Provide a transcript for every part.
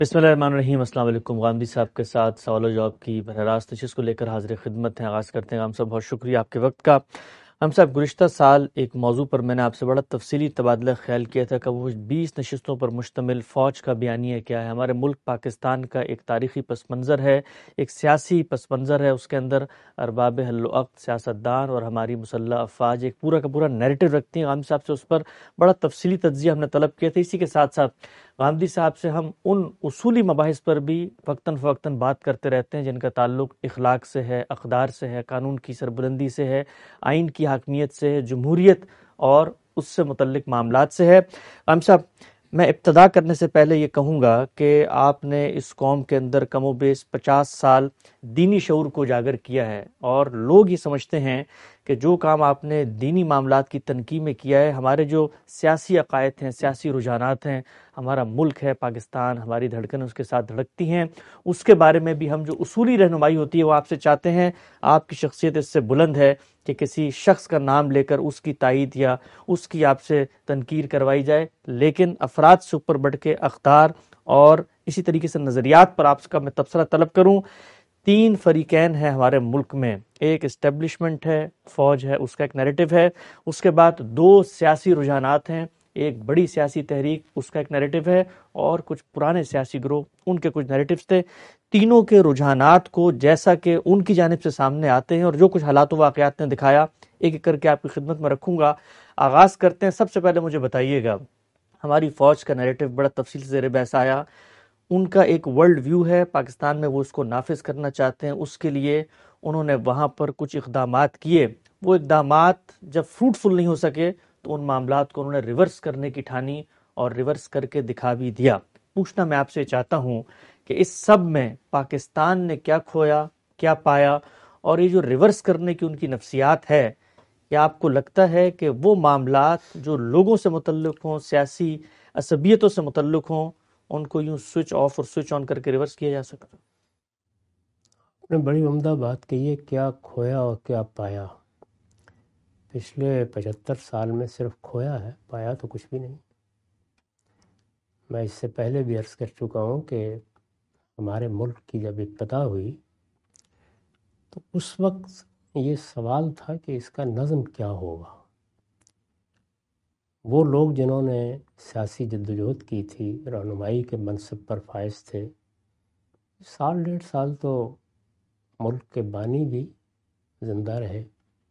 बिस्मिल्लाहिर्रहमानिर्रहीम। अस्सलाम वालेकुम। गांधी साहब के साथ सवाल और जवाब की बरह रास्त नशिस्त को लेकर हाजिर खिदमत हैं। आगाज़ करते हैं। हम सब बहुत शुक्रिया आपके वक्त का। हम साहब, गुज़िश्ता साल एक मौजू पर मैंने आपसे बड़ा तफसीली तबादला ख्याल किया था कि वो 20 नशिस्तों पर मुश्तमिल फ़ौज का बयानिया क्या है। हमारे मुल्क पाकिस्तान का एक तारीख़ी पस मंज़र है, एक सियासी पस मंज़र है। उसके अंदर अरबाब हल्ल-ओ-अक़्द, सियासतदान और हमारी मुसल्लह अफ़वाज एक पूरा का पूरा नैरेटिव रखती हैं। गांधी साहब से उस पर बड़ा तफसीली तज्ज़िया हमने तलब किया था। इसी के साथ साथ गांधी साहब से हम उन उसूली मबाहिस पर भी वक्तन फ़वक्तन बात करते रहते हैं जिनका ताल्लुक़ इखलाक से है, अक़दार से है, कानून की सरबुलंदी से है, आइन की हाकमियत से है, जमहूरियत और उससे मुतल्लिक़ मामलात से है। हम साहब, मैं इब्तदा करने से पहले ये कहूँगा कि आपने इस कौम के अंदर कम व बेश 50 साल दीनी शऊर को उजागर किया है और लोग ये समझते हैं कि जो काम आपने दीनी मामलात की तनकीद में किया है, हमारे जो सियासी अकायद हैं, सियासी रुझानात हैं, हमारा मुल्क है पाकिस्तान, हमारी धड़कन उसके साथ धड़कती हैं, उसके बारे में भी हम जो उसूली रहनुमाई होती है वो आपसे चाहते हैं। आपकी शख्सियत इससे बुलंद है कि किसी शख्स का नाम लेकर उसकी तायीद या उसकी आपसे तनकीर करवाई जाए, लेकिन अफराद से ऊपर बढ़ के अख्तार और इसी तरीके से नज़रियात पर आपका मैं तबसरा तलब करूँ। 3 फरीकैन हैं हमारे मुल्क में, एक इस्टेब्लिशमेंट है, फ़ौज है, उसका एक नैरेटिव है। उसके बाद 2 सियासी रुझानात हैं, एक बड़ी सियासी तहरीक, उसका एक नैरेटिव है, और कुछ पुराने सियासी ग्रोह, उनके कुछ नैरेटिव्स थे। तीनों के रुझानात को जैसा कि उनकी जानिब से सामने आते हैं और जो कुछ हालात व वाक़यात ने दिखाया, एक एक करके आपकी खिदमत में रखूँगा। आगाज़ करते हैं। सबसे पहले मुझे बताइएगा, हमारी फ़ौज का नैरेटिव बड़ा तफसील से ज़ेर बहस आया। उनका एक वर्ल्ड व्यू है, पाकिस्तान में वो उसको नाफिज करना चाहते हैं। उसके लिए उन्होंने वहाँ पर कुछ इक़दामात किए। वो इक़दामात जब फ्रूटफुल नहीं हो सके तो उन मामलात को उन्होंने रिवर्स करने की ठानी और रिवर्स करके दिखा भी दिया। पूछना मैं आपसे चाहता हूँ कि इस सब में पाकिस्तान ने क्या खोया, क्या पाया, और ये जो रिवर्स करने की उनकी नफ्सियात है, क्या आपको लगता है कि वो मामलात जो लोगों से मुतल्लिक हों, सियासी असबियतों से मुतल्लिक हों, उनको यूं स्विच ऑफ और स्विच ऑन करके रिवर्स किया जा सकता? आपने बड़ी उम्दा बात कही है, क्या खोया और क्या पाया। पिछले 75 साल में सिर्फ खोया है, पाया तो कुछ भी नहीं। मैं इससे पहले भी अर्ज़ कर चुका हूँ कि हमारे मुल्क की जब इब्तदा हुई तो उस वक्त ये सवाल था कि इसका नज़म क्या होगा। वो लोग जिन्होंने सियासी जद्दोजहद की थी, रहनुमाई के मनसब पर फाइज थे, साल 1.5 साल तो मुल्क के बानी भी ज़िंदा रहे,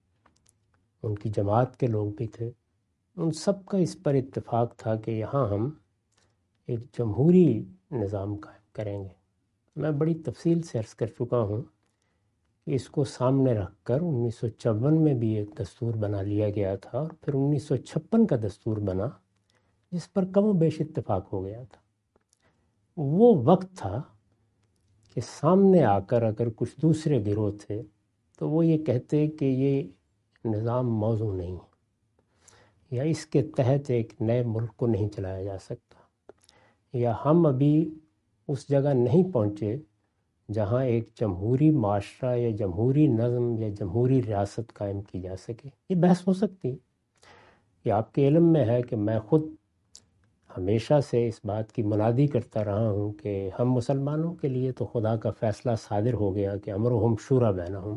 उनकी जमात के लोग भी थे। उन सब का इस पर इत्तेफाक था कि यहाँ हम एक जमहूरी निज़ाम कायम करेंगे। मैं बड़ी तफसील से अर्ज़ कर चुका हूँ कि इसको सामने रख कर 1954 में भी एक दस्तूर बना लिया गया था और फिर 1956 का दस्तूर बना, जिस पर कम बेश इत्तेफाक हो गया था। वो वक्त था कि सामने आकर अगर कुछ दूसरे गिरोह थे तो वो ये कहते कि ये निज़ाम मौजू नहीं है, या इसके तहत एक नए मुल्क को नहीं चलाया जा सकता, या हम अभी उस जगह नहीं पहुँचे जहाँ एक जमहूरी माशरा या जमहूरी नज़म या जमहूरी रियासत कायम की जा सके। ये बहस हो सकती है। ये आपके इल्म में है कि मैं ख़ुद हमेशा से इस बात की मुनादी करता रहा हूँ कि हम मुसलमानों के लिए तो खुदा का फ़ैसला सादिर हो गया कि अमरुहुम शूरा बैनहुम,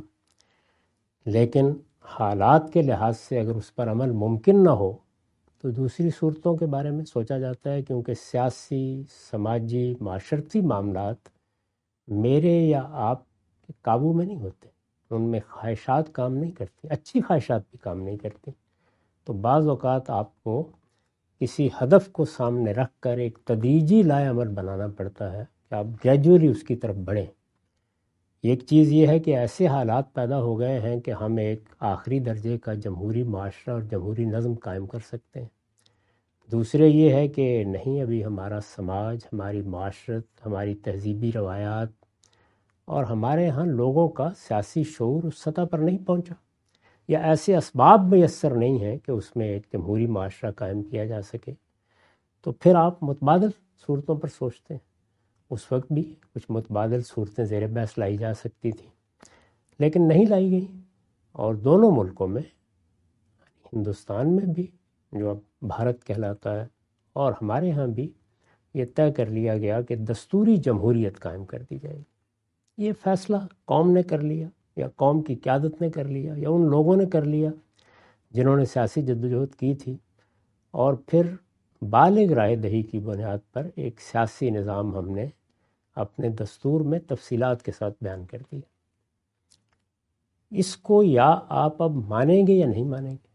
लेकिन हालात के लिहाज से अगर उस पर अमल मुमकिन ना हो तो दूसरी सूरतों के बारे में सोचा जाता है, क्योंकि सियासी, समाजी, माशरती मामलात मेरे या आप के काबू में नहीं होते। उनमें ख्वाहिशात काम नहीं करती, अच्छी ख्वाहिशात भी काम नहीं करती। तो बाज़ औक़ात आपको किसी हदफ को सामने रख कर एक तदरीजी लाएअमल बनाना पड़ता है कि आप ग्रेजुअली उसकी तरफ बढ़ें। एक चीज़ ये है कि ऐसे हालात पैदा हो गए हैं कि हम एक आखिरी दर्जे का जमहूरी माशरा और जमहूरी नज़म कायम कर सकते हैं। दूसरे ये है कि नहीं, अभी हमारा समाज, हमारी माशरत, हमारी तहजीबी रवायात और हमारे यहाँ लोगों का सियासी शऊर उस सतह पर नहीं पहुँचा, या ऐसे असबाब मैसर नहीं हैं कि उसमें एक जमहूरी माशरा कायम किया जा सके। तो फिर आप मुतबादल सूरतों पर सोचते हैं। उस वक्त भी कुछ मुतबादल सूरतें ज़ेर बहस लाई जा सकती थी, लेकिन नहीं लाई गई। और दोनों मुल्कों में, हिंदुस्तान में भी जो अब भारत कहलाता है और हमारे यहाँ भी, یہ طے کر لیا گیا کہ دستوری جمہوریت قائم کر دی جائے گی۔ یہ فیصلہ قوم نے کر لیا، یا قوم کی قیادت نے کر لیا، یا ان لوگوں نے کر لیا جنہوں نے سیاسی جدوجہد کی تھی، اور پھر بالغ رائے دہی کی بنیاد پر ایک سیاسی نظام ہم نے اپنے دستور میں تفصیلات کے ساتھ بیان کر دیا۔ اس کو یا آپ اب مانیں گے یا نہیں مانیں گے۔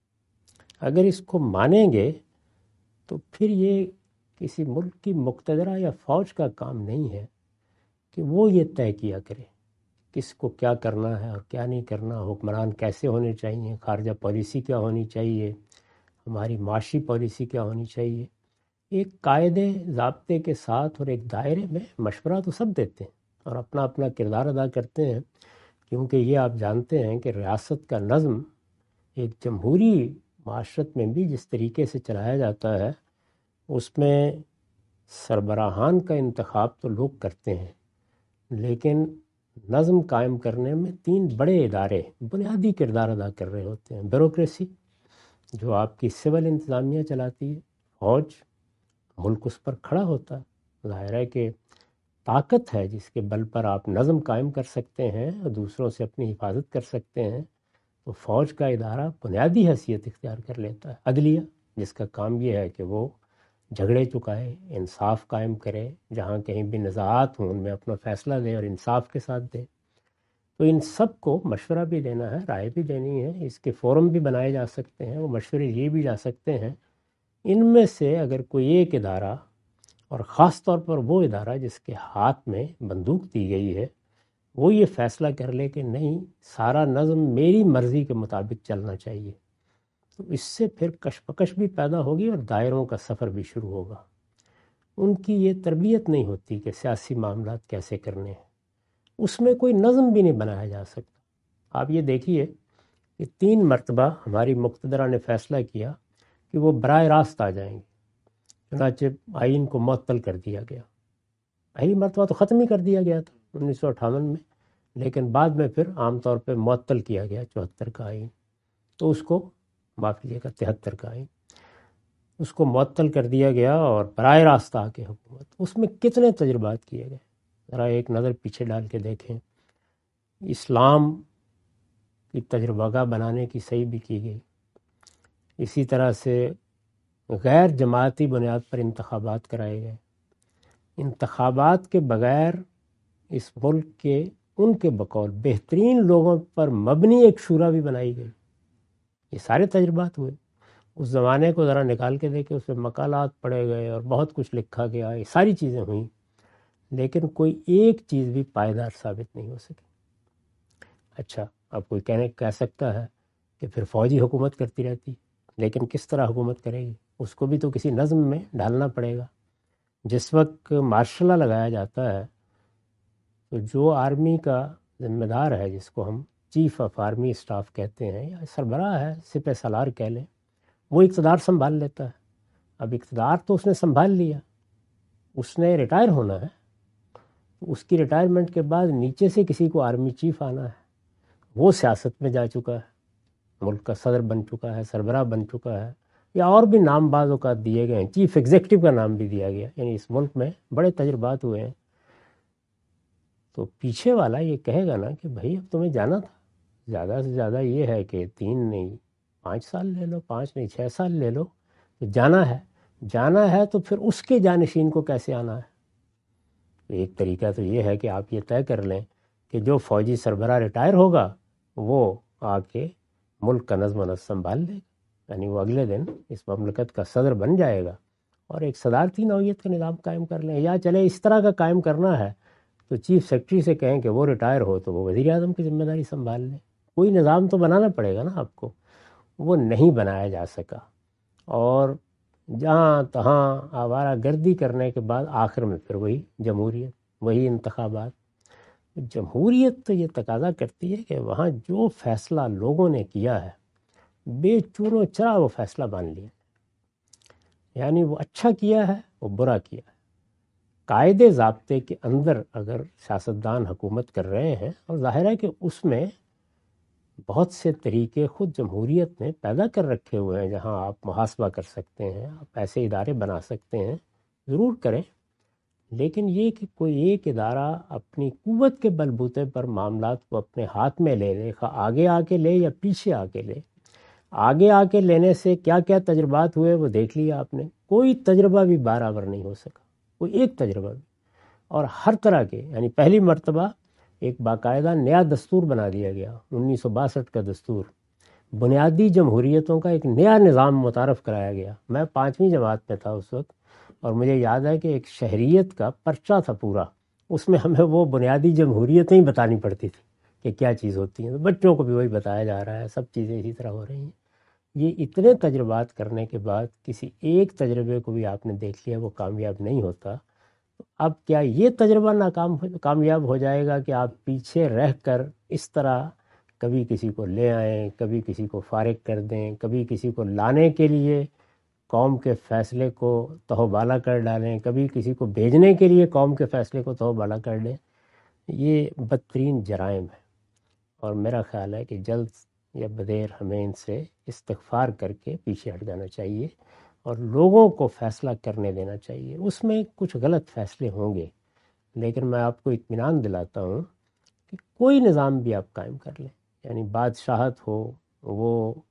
اگر اس کو مانیں گے تو پھر یہ کسی ملک کی مقتدرہ یا فوج کا کام نہیں ہے کہ وہ یہ طے کیا کرے کس کو کیا کرنا ہے اور کیا نہیں کرنا، حکمران کیسے ہونے چاہیے، خارجہ پالیسی کیا ہونی چاہیے، ہماری معاشی پالیسی کیا ہونی چاہیے۔ ایک قاعدے ضابطے کے ساتھ اور ایک دائرے میں مشورہ تو سب دیتے ہیں اور اپنا اپنا کردار ادا کرتے ہیں، کیونکہ یہ آپ جانتے ہیں کہ ریاست کا نظم ایک جمہوری معاشرت میں بھی جس طریقے سے چلایا جاتا ہے، اس میں سربراہان کا انتخاب تو لوگ کرتے ہیں، لیکن نظم قائم کرنے میں 3 بڑے ادارے بنیادی کردار ادا کر رہے ہوتے ہیں۔ بیوروکریسی جو آپ کی سول انتظامیہ چلاتی ہے، فوج ملک اس پر کھڑا ہوتا ہے، ظاہر ہے کہ طاقت ہے جس کے بل پر آپ نظم قائم کر سکتے ہیں اور دوسروں سے اپنی حفاظت کر سکتے ہیں، تو فوج کا ادارہ بنیادی حیثیت اختیار کر لیتا ہے۔ عدلیہ جس کا کام یہ ہے کہ وہ جھگڑے چکائے، انصاف قائم کرے، جہاں کہیں بھی نزاعات ہوں ان میں اپنا فیصلہ دے اور انصاف کے ساتھ دے۔ تو ان سب کو مشورہ بھی دینا ہے، رائے بھی دینی ہے، اس کے فورم بھی بنائے جا سکتے ہیں، وہ مشورے یہ بھی جا سکتے ہیں۔ ان میں سے اگر کوئی ایک ادارہ، اور خاص طور پر وہ ادارہ جس کے ہاتھ میں بندوق دی گئی ہے، وہ یہ فیصلہ کر لے کہ نہیں، سارا نظم میری مرضی کے مطابق چلنا چاہیے، تو اس سے پھر کشمکش بھی پیدا ہوگی اور دائروں کا سفر بھی شروع ہوگا۔ ان کی یہ تربیت نہیں ہوتی کہ سیاسی معاملات کیسے کرنے ہیں، اس میں کوئی نظم بھی نہیں بنایا جا سکتا۔ آپ یہ دیکھیے کہ 3 مرتبہ ہماری مقتدرہ نے فیصلہ کیا کہ وہ براہ راست آ جائیں گے، چنانچہ آئین کو معطل کر دیا گیا۔ پہلی مرتبہ تو ختم ہی کر دیا گیا تھا 1958 میں، لیکن بعد میں پھر عام طور پہ معطل کیا گیا 74 کا آئین، تو اس کو معاف کیجیے گا 73 کا آئین، اس کو معطل کر دیا گیا اور براہ راست آ کے حکومت۔ اس میں کتنے تجربات کیے گئے، ذرا ایک نظر پیچھے ڈال کے دیکھیں۔ اسلام کی تجربہ گاہ بنانے کی صحیح بھی کی گئی، اسی طرح سے غیر جماعتی بنیاد پر انتخابات کرائے گئے، انتخابات کے بغیر اس ملک کے ان کے بقول بہترین لوگوں پر مبنی ایک شورا بھی بنائی گئی۔ یہ سارے تجربات ہوئے۔ اس زمانے کو ذرا نکال کے دیکھیں، اس میں مقالات پڑھے گئے اور بہت کچھ لکھا گیا، یہ ساری چیزیں ہوئیں، لیکن کوئی ایک چیز بھی پائیدار ثابت نہیں ہو سکی۔ اچھا، اب کوئی کہہ سکتا ہے کہ پھر فوجی حکومت کرتی رہتی، لیکن کس طرح حکومت کرے گی؟ اس کو بھی تو کسی نظم میں ڈالنا پڑے گا۔ جس وقت مارشل لا لگایا جاتا ہے تو جو آرمی کا ذمہ دار ہے، جس کو ہم چیف آف آرمی اسٹاف کہتے ہیں یا سربراہ ہے، سپہ سالار کہہ لیں، وہ اقتدار سنبھال لیتا ہے۔ اب اقتدار تو اس نے سنبھال لیا، اس نے ریٹائر ہونا ہے، اس کی ریٹائرمنٹ کے بعد نیچے سے کسی کو آرمی چیف آنا ہے۔ وہ سیاست میں جا چکا ہے، ملک کا صدر بن چکا ہے، سربراہ بن چکا ہے، یا اور بھی نام بعض اوقات دیے گئے ہیں، چیف ایگزیکٹو کا نام بھی دیا گیا، یعنی اس ملک میں بڑے تجربات ہوئے ہیں۔ تو پیچھے والا یہ کہے گا نا کہ بھائی اب تمہیں جانا تھا، زیادہ سے زیادہ یہ ہے کہ 3 نہیں 5 سال لے لو، 5 نہیں 6 سال لے لو، تو جانا ہے تو پھر اس کے جانشین کو کیسے آنا ہے؟ ایک طریقہ تو یہ ہے کہ آپ یہ طے کر لیں کہ جو فوجی سربراہ ریٹائر ہوگا وہ آ کے ملک کا نظم و نسق سنبھال لے گا، یعنی وہ اگلے دن اس مملکت کا صدر بن جائے گا اور ایک صدارتی نوعیت کا نظام قائم کر لیں۔ یا چلے اس طرح کا قائم کرنا ہے تو چیف سیکرٹری سے کہیں کہ وہ ریٹائر ہو تو وہ وزیر اعظم کی ذمہ داری سنبھال لے۔ کوئی نظام تو بنانا پڑے گا نا آپ کو، وہ نہیں بنایا جا سکا، اور جہاں تہاں آوارہ گردی کرنے کے بعد آخر میں پھر وہی جمہوریت، وہی انتخابات۔ جمہوریت تو یہ تقاضا کرتی ہے کہ وہاں جو فیصلہ لوگوں نے کیا ہے بے چون و چرا وہ فیصلہ مان لیا، یعنی وہ اچھا کیا ہے وہ برا کیا ہے۔ قاعدے ضابطے کے اندر اگر سیاستدان حکومت کر رہے ہیں، اور ظاہر ہے کہ اس میں بہت سے طریقے خود جمہوریت نے پیدا کر رکھے ہوئے ہیں جہاں آپ محاسبہ کر سکتے ہیں، آپ ایسے ادارے بنا سکتے ہیں ضرور کریں، لیکن یہ کہ کوئی ایک ادارہ اپنی قوت کے بلبوتے پر معاملات کو اپنے ہاتھ میں لے لے، آگے آ کے لے یا پیچھے آ کے لے، آگے آ کے لینے سے کیا کیا تجربات ہوئے وہ دیکھ لیا آپ نے. کوئی تجربہ بھی برابر نہیں ہو سکا، کوئی ایک تجربہ بھی. اور ہر طرح کے، یعنی پہلی مرتبہ ایک باقاعدہ نیا دستور بنا دیا گیا، 1962 کا دستور، بنیادی جمہوریتوں کا ایک نیا نظام متعارف کرایا گیا. میں 5ویں جماعت میں تھا اس وقت، اور مجھے یاد ہے کہ ایک شہریت کا پرچہ تھا پورا، اس میں ہمیں وہ بنیادی جمہوریتیں ہی بتانی پڑتی تھی کہ کیا چیز ہوتی ہیں. تو بچوں کو بھی وہی بتایا جا رہا ہے، سب چیزیں اسی طرح ہو رہی ہیں. یہ اتنے تجربات کرنے کے بعد کسی ایک تجربے کو بھی آپ نے دیکھ لیا وہ کامیاب نہیں ہوتا. اب کیا یہ تجربہ کامیاب ہو جائے گا کہ آپ پیچھے رہ کر اس طرح کبھی کسی کو لے آئیں، کبھی کسی کو فارغ کر دیں، کبھی کسی کو لانے کے لیے قوم کے فیصلے کو تہوبالا کر ڈالیں، کبھی کسی کو بھیجنے کے لیے قوم کے فیصلے کو تہوبالا کر دیں؟ یہ بدترین جرائم ہے، اور میرا خیال ہے کہ جلد یا بدیر ہمیں ان سے استغفار کر کے پیچھے ہٹ جانا چاہیے اور لوگوں کو فیصلہ کرنے دینا چاہیے. اس میں کچھ غلط فیصلے ہوں گے، لیکن میں آپ کو اطمینان دلاتا ہوں کہ کوئی نظام بھی آپ قائم کر لیں، یعنی بادشاہت ہو، وہ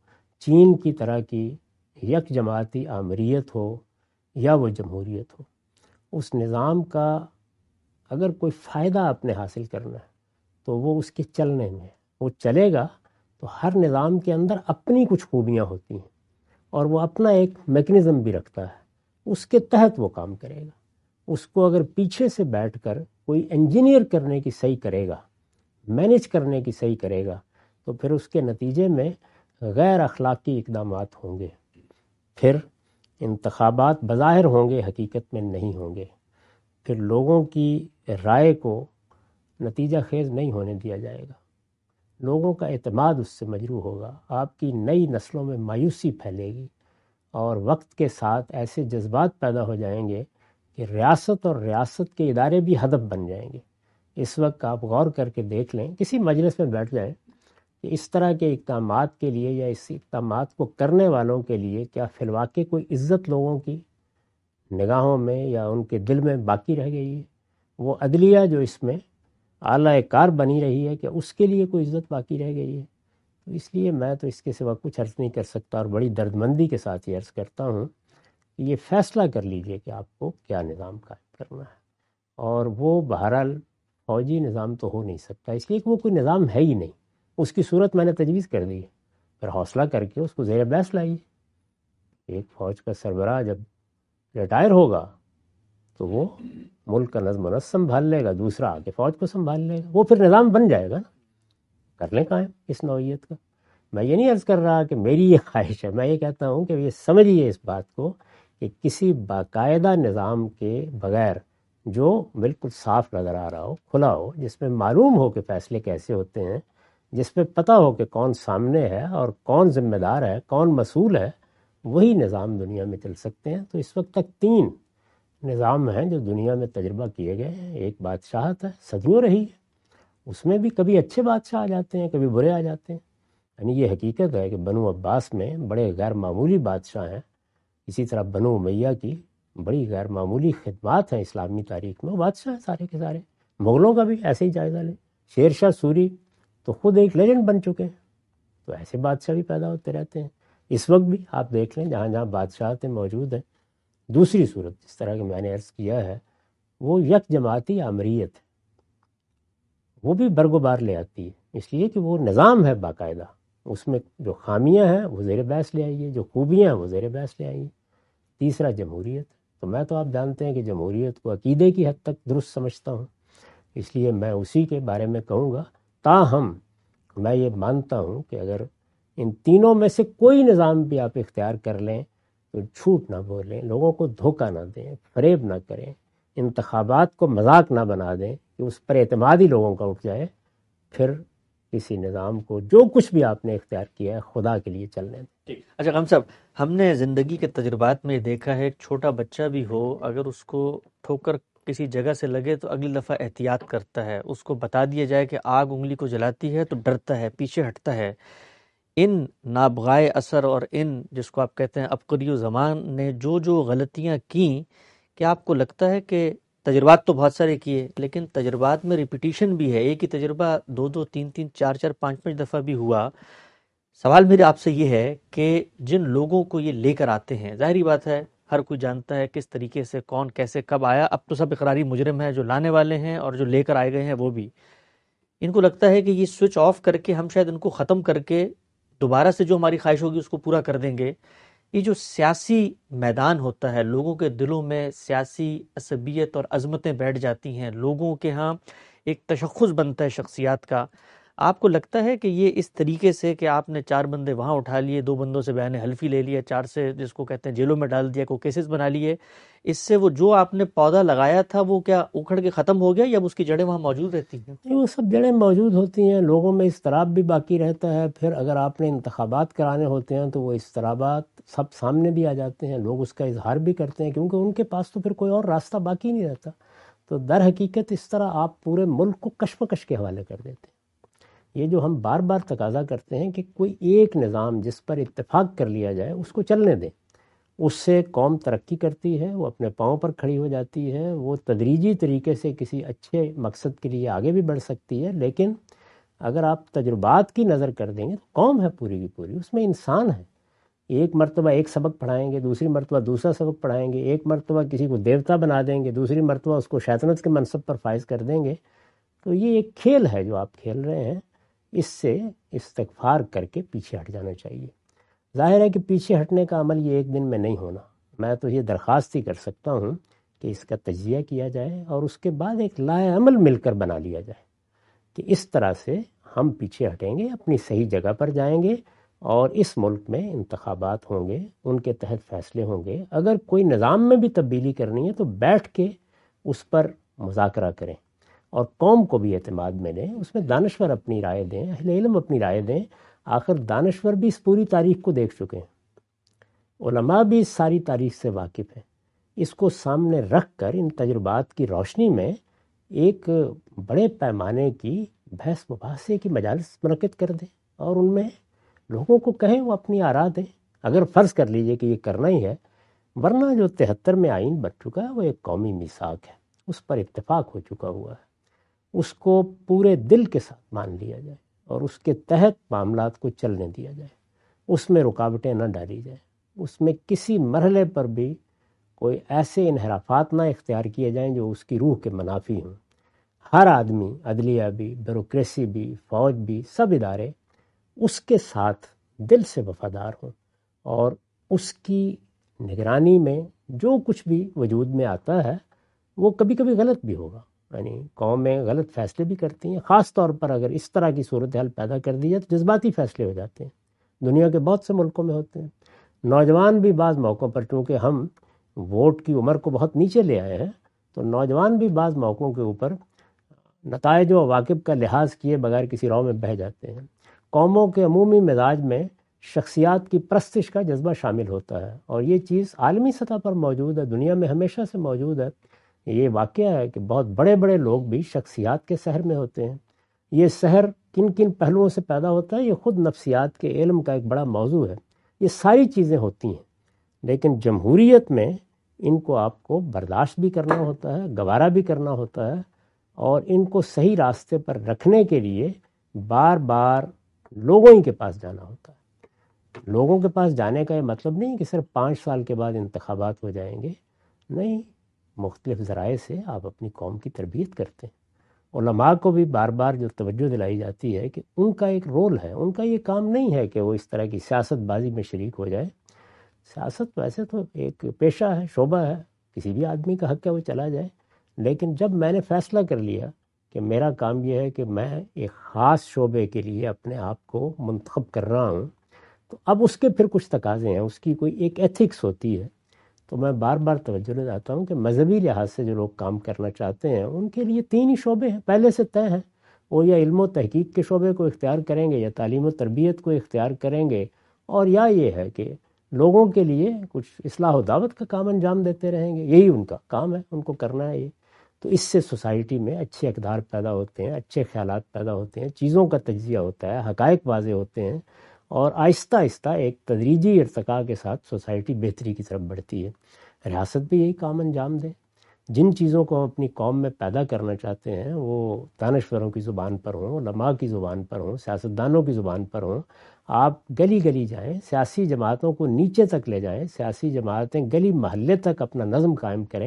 چین کی طرح کی یک جماعتی آمریت ہو یا وہ جمہوریت ہو، اس نظام کا اگر کوئی فائدہ آپ نے حاصل کرنا ہے تو وہ اس کے چلنے میں. وہ چلے گا تو ہر نظام کے اندر اپنی کچھ خوبیاں ہوتی ہیں اور وہ اپنا ایک میکنزم بھی رکھتا ہے، اس کے تحت وہ کام کرے گا. اس کو اگر پیچھے سے بیٹھ کر کوئی انجینئر کرنے کی صحیح کرے گا، مینیج کرنے کی صحیح کرے گا، تو پھر اس کے نتیجے میں غیر اخلاقی اقدامات ہوں گے، پھر انتخابات بظاہر ہوں گے، حقیقت میں نہیں ہوں گے، پھر لوگوں کی رائے کو نتیجہ خیز نہیں ہونے دیا جائے گا، لوگوں کا اعتماد اس سے مجروح ہوگا، آپ کی نئی نسلوں میں مایوسی پھیلے گی، اور وقت کے ساتھ ایسے جذبات پیدا ہو جائیں گے کہ ریاست اور ریاست کے ادارے بھی ہدف بن جائیں گے. اس وقت آپ غور کر کے دیکھ لیں، کسی مجلس میں بیٹھ جائیں کہ اس طرح کے اقدامات کے لیے یا اس اقدامات کو کرنے والوں کے لیے کیا فی الواقع کوئی عزت لوگوں کی نگاہوں میں یا ان کے دل میں باقی رہ گئی ہے؟ وہ عدلیہ جو اس میں اعلیٰ کار بنی رہی ہے، کہ اس کے لیے کوئی عزت باقی رہ گئی ہے؟ تو اس لیے میں تو اس کے سوا کچھ عرض نہیں کر سکتا، اور بڑی دردمندی کے ساتھ یہ عرض کرتا ہوں کہ یہ فیصلہ کر لیجئے کہ آپ کو کیا نظام قائم کرنا ہے. اور وہ بہرحال فوجی نظام تو ہو نہیں سکتا، اس لیے کہ وہ کوئی نظام ہے ہی نہیں. اس کی صورت میں نے تجویز کر دی ہے، پھر حوصلہ کر کے اس کو زیر بحث لائیے. ایک فوج کا سربراہ جب ریٹائر ہوگا تو وہ ملک کا نظم و نسق سنبھال لے گا، دوسرا آ کے فوج کو سنبھال لے گا، وہ پھر نظام بن جائے گا نا. کر لیں قائم اس نوعیت کا. میں یہ نہیں عرض کر رہا کہ میری یہ خواہش ہے، میں یہ کہتا ہوں کہ یہ سمجھیے اس بات کو کہ کسی باقاعدہ نظام کے بغیر جو بالکل صاف نظر آ رہا ہو، کھلا ہو، جس میں معلوم ہو کہ فیصلے کیسے ہوتے ہیں، جس میں پتہ ہو کہ کون سامنے ہے اور کون ذمہ دار ہے، کون مسئول ہے، وہی نظام دنیا میں چل سکتے ہیں. تو اس وقت تک 3 نظام ہیں جو دنیا میں تجربہ کیے گئے ہیں. ایک بادشاہت ہے، صدیوں رہی ہے، اس میں بھی کبھی اچھے بادشاہ آ جاتے ہیں، کبھی برے آ جاتے ہیں. یعنی یہ حقیقت ہے کہ بنو عباس میں بڑے غیر معمولی بادشاہ ہیں، اسی طرح بنو امیہ کی بڑی غیر معمولی خدمات ہیں اسلامی تاریخ میں، وہ بادشاہ ہیں سارے کے سارے. مغلوں کا بھی ایسے ہی جائزہ لیں، شیر شاہ سوری تو خود ایک لیجنڈ بن چکے ہیں. تو ایسے بادشاہ بھی پیدا ہوتے رہتے ہیں. اس وقت بھی آپ دیکھ لیں جہاں جہاں بادشاہتیں موجود ہیں، دوسری صورت جس طرح کہ میں نے عرض کیا ہے وہ یک جماعتی آمریت ہے، وہ بھی برگوبار لے آتی ہے، اس لیے کہ وہ نظام ہے باقاعدہ. اس میں جو خامیاں ہیں وہ زیر بحث لے آئیے، جو خوبیاں ہیں وہ زیر بحث لے آئیے. تیسرا جمہوریت. تو میں تو آپ جانتے ہیں کہ جمہوریت کو عقیدے کی حد تک درست سمجھتا ہوں، اس لیے میں اسی کے بارے میں کہوں گا. تاہم میں یہ مانتا ہوں کہ اگر ان تینوں میں سے کوئی نظام بھی آپ اختیار کر لیں تو جھوٹ نہ بولیں، لوگوں کو دھوکہ نہ دیں، فریب نہ کریں، انتخابات کو مذاق نہ بنا دیں کہ اس پر اعتماد ہی لوگوں کا اٹھ جائے، پھر کسی نظام کو جو کچھ بھی آپ نے اختیار کیا ہے خدا کے لیے چلنے دیں. اچھا غم صاحب، ہم نے زندگی کے تجربات میں دیکھا ہے ایک چھوٹا بچہ بھی ہو، اگر اس کو ٹھوکر کسی جگہ سے لگے تو اگلی دفعہ احتیاط کرتا ہے، اس کو بتا دیا جائے کہ آگ انگلی کو جلاتی ہے تو ڈرتا ہے، پیچھے ہٹتا ہے. ان نابغائے اثر اور ان جس کو آپ کہتے ہیں عبقری و زمان نے جو غلطیاں کیں کیا آپ کو لگتا ہے کہ تجربات تو بہت سارے کیے لیکن تجربات میں ریپیٹیشن بھی ہے، ایک ہی تجربہ دو دو تین تین چار چار پانچ پانچ دفعہ بھی ہوا؟ سوال میرا آپ سے یہ ہے کہ جن لوگوں کو یہ لے کر آتے ہیں، ظاہری بات ہے ہر کوئی جانتا ہے کس طریقے سے کون کیسے کب آیا، اب تو سب اقراری مجرم ہیں، جو لانے والے ہیں اور جو لے کر آئے گئے ہیں وہ بھی، ان کو لگتا ہے کہ یہ سوئچ آف کر کے ہم شاید ان کو ختم کر کے دوبارہ سے جو ہماری خواہش ہوگی اس کو پورا کر دیں گے۔ یہ جو سیاسی میدان ہوتا ہے، لوگوں کے دلوں میں سیاسی عصبیت اور عظمتیں بیٹھ جاتی ہیں، لوگوں کے ہاں ایک تشخص بنتا ہے شخصیات کا، آپ کو لگتا ہے کہ یہ اس طریقے سے کہ آپ نے 4 بندے وہاں اٹھا لیے، 2 بندوں سے بیان حلفی لے لیا، 4 سے جس کو کہتے ہیں جیلوں میں ڈال دیا، کو کیسز بنا لیے، اس سے وہ جو آپ نے پودا لگایا تھا وہ کیا اکھڑ کے ختم ہو گیا یا اب اس کی جڑیں وہاں موجود رہتی ہیں؟ وہ سب جڑیں موجود ہوتی ہیں، لوگوں میں اضطراب بھی باقی رہتا ہے، پھر اگر آپ نے انتخابات کرانے ہوتے ہیں تو وہ اضطرابات سب سامنے بھی آ جاتے ہیں، لوگ اس کا اظہار بھی کرتے ہیں کیونکہ ان کے پاس تو پھر کوئی اور راستہ باقی نہیں رہتا۔ تو در حقیقت اس طرح آپ پورے ملک کو کشمکش کے حوالے کر دیتے ہیں۔ یہ جو ہم بار بار تقاضا کرتے ہیں کہ کوئی ایک نظام جس پر اتفاق کر لیا جائے اس کو چلنے دیں، اس سے قوم ترقی کرتی ہے، وہ اپنے پاؤں پر کھڑی ہو جاتی ہے، وہ تدریجی طریقے سے کسی اچھے مقصد کے لیے آگے بھی بڑھ سکتی ہے۔ لیکن اگر آپ تجربات کی نظر کر دیں گے تو قوم ہے پوری کی پوری، اس میں انسان ہے، ایک مرتبہ ایک سبق پڑھائیں گے، دوسری مرتبہ دوسرا سبق پڑھائیں گے، ایک مرتبہ کسی کو دیوتا بنا دیں گے، دوسری مرتبہ اس کو شیطنت کے منصب پر فائز کر دیں گے۔ تو یہ ایک کھیل ہے جو آپ کھیل رہے ہیں، اس سے استغفار کر کے پیچھے ہٹ جانا چاہیے۔ ظاہر ہے کہ پیچھے ہٹنے کا عمل یہ ایک دن میں نہیں ہونا، میں تو یہ درخواست ہی کر سکتا ہوں کہ اس کا تجزیہ کیا جائے اور اس کے بعد ایک لائحہ عمل مل کر بنا لیا جائے کہ اس طرح سے ہم پیچھے ہٹیں گے، اپنی صحیح جگہ پر جائیں گے، اور اس ملک میں انتخابات ہوں گے، ان کے تحت فیصلے ہوں گے۔ اگر کوئی نظام میں بھی تبدیلی کرنی ہے تو بیٹھ کے اس پر مذاکرہ کریں اور قوم کو بھی اعتماد میں لیں، اس میں دانشور اپنی رائے دیں، اہل علم اپنی رائے دیں۔ آخر دانشور بھی اس پوری تاریخ کو دیکھ چکے ہیں، علماء بھی اس ساری تاریخ سے واقف ہیں، اس کو سامنے رکھ کر ان تجربات کی روشنی میں ایک بڑے پیمانے کی بحث مباحثے کی مجالس منعقد کر دیں اور ان میں لوگوں کو کہیں وہ اپنی آراء دیں، اگر فرض کر لیجئے کہ یہ کرنا ہی ہے۔ ورنہ جو 73 میں آئین بن چکا ہے وہ ایک قومی میثاق ہے، اس پر اتفاق ہو چکا ہوا ہے، اس کو پورے دل کے ساتھ مان لیا جائے اور اس کے تحت معاملات کو چلنے دیا جائے، اس میں رکاوٹیں نہ ڈالی جائیں، اس میں کسی مرحلے پر بھی کوئی ایسے انحرافات نہ اختیار کیے جائیں جو اس کی روح کے منافی ہوں۔ ہر آدمی، عدلیہ بھی، بیوروکریسی بھی، فوج بھی، سب ادارے اس کے ساتھ دل سے وفادار ہوں اور اس کی نگرانی میں جو کچھ بھی وجود میں آتا ہے وہ کبھی کبھی غلط بھی ہوگا، یعنی قومیں غلط فیصلے بھی کرتی ہیں، خاص طور پر اگر اس طرح کی صورتحال پیدا کر دی جائے تو جذباتی فیصلے ہو جاتے ہیں، دنیا کے بہت سے ملکوں میں ہوتے ہیں۔ نوجوان بھی بعض موقعوں پر، چونکہ ہم ووٹ کی عمر کو بہت نیچے لے آئے ہیں، تو نوجوان بھی بعض موقعوں کے اوپر نتائج و عواقب کا لحاظ کیے بغیر کسی راہ میں بہہ جاتے ہیں۔ قوموں کے عمومی مزاج میں شخصیات کی پرستش کا جذبہ شامل ہوتا ہے اور یہ چیز عالمی سطح پر موجود ہے، دنیا میں ہمیشہ سے موجود ہے۔ یہ واقعہ ہے کہ بہت بڑے بڑے لوگ بھی شخصیات کے سحر میں ہوتے ہیں۔ یہ سحر کن کن پہلوؤں سے پیدا ہوتا ہے یہ خود نفسیات کے علم کا ایک بڑا موضوع ہے۔ یہ ساری چیزیں ہوتی ہیں، لیکن جمہوریت میں ان کو آپ کو برداشت بھی کرنا ہوتا ہے، گوارا بھی کرنا ہوتا ہے، اور ان کو صحیح راستے پر رکھنے کے لیے بار بار لوگوں ہی کے پاس جانا ہوتا ہے۔ لوگوں کے پاس جانے کا یہ مطلب نہیں کہ صرف 5 سال کے بعد انتخابات ہو جائیں گے، نہیں، مختلف ذرائع سے آپ اپنی قوم کی تربیت کرتے ہیں۔ علماء کو بھی بار بار جو توجہ دلائی جاتی ہے کہ ان کا ایک رول ہے، ان کا یہ کام نہیں ہے کہ وہ اس طرح کی سیاست بازی میں شریک ہو جائے۔ سیاست ویسے تو ایک پیشہ ہے، شعبہ ہے، کسی بھی آدمی کا حق ہے وہ چلا جائے، لیکن جب میں نے فیصلہ کر لیا کہ میرا کام یہ ہے کہ میں ایک خاص شعبے کے لیے اپنے آپ کو منتخب کر رہا ہوں، تو اب اس کے پھر کچھ تقاضے ہیں، اس کی کوئی ایک ایتھکس ہوتی ہے۔ تو میں بار بار توجہ دلاتا ہوں کہ مذہبی لحاظ سے جو لوگ کام کرنا چاہتے ہیں ان کے لیے 3 ہی شعبے ہیں، پہلے سے طے ہیں، وہ یا علم و تحقیق کے شعبے کو اختیار کریں گے، یا تعلیم و تربیت کو اختیار کریں گے، اور یا یہ ہے کہ لوگوں کے لیے کچھ اصلاح و دعوت کا کام انجام دیتے رہیں گے، یہی ان کا کام ہے، ان کو کرنا ہے یہ۔ تو اس سے سوسائٹی میں اچھے اقدار پیدا ہوتے ہیں، اچھے خیالات پیدا ہوتے ہیں، چیزوں کا تجزیہ ہوتا ہے، حقائق واضح ہوتے ہیں، اور آہستہ آہستہ ایک تدریجی ارتقاء کے ساتھ سوسائٹی بہتری کی طرف بڑھتی ہے۔ ریاست بھی یہی کام انجام دے. جن چیزوں کو ہم اپنی قوم میں پیدا کرنا چاہتے ہیں وہ دانشوروں کی زبان پر ہوں، علماء کی زبان پر ہوں، سیاستدانوں کی زبان پر ہوں. آپ گلی گلی جائیں، سیاسی جماعتوں کو نیچے تک لے جائیں، سیاسی جماعتیں گلی محلے تک اپنا نظم قائم کریں.